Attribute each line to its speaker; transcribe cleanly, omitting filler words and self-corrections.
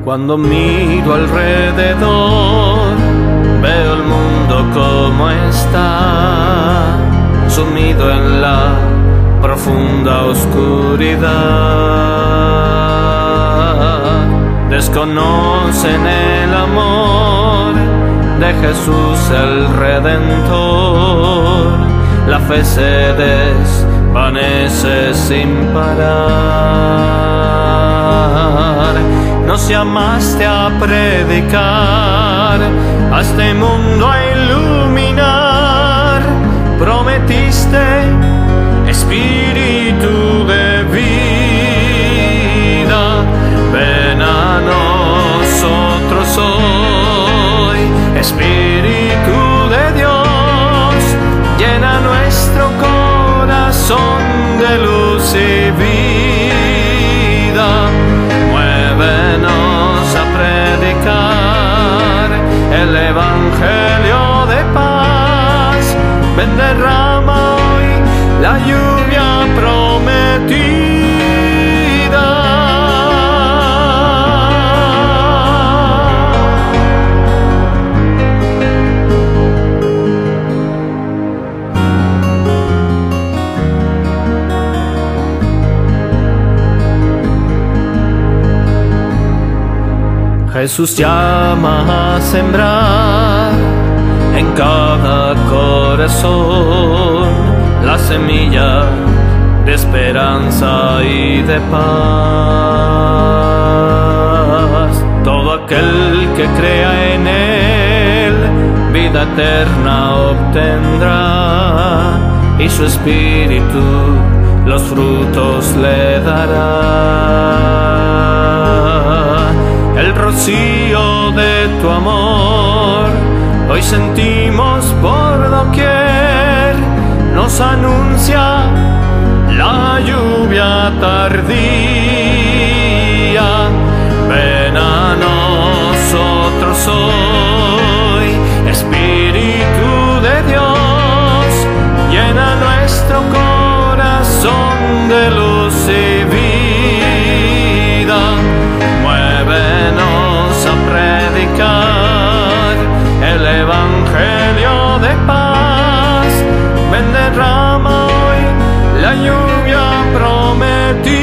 Speaker 1: Cuando miro alrededor, veo el mundo como está, sumido en la profunda oscuridad. Desconocen el amor de Jesús el Redentor. La fe se desvanece sin parar. Nos llamaste a predicar, a este mundo a iluminar. Prometiste espíritu de vida. Ven a nosotros hoy, Espíritu de Dios. Llena nuestro corazón de luz y vida. Muévenos a predicar el Evangelio de paz. Ven, derrama hoy la lluvia prometida. Jesús llama a sembrar en cada corazón la semilla de esperanza y de paz. Todo aquel que crea en Él vida eterna obtendrá, y su espíritu los frutos le dará. El rocío de tu amor hoy sentimos por doquier. Nos anuncia la lluvia tardía. Ven a nosotros hoy, Espíritu de Dios. Llena nuestro corazón de luz y vida. Muévenos a predicar el Evangelio de paz. Ven, derrama hoy la lluvia prometida.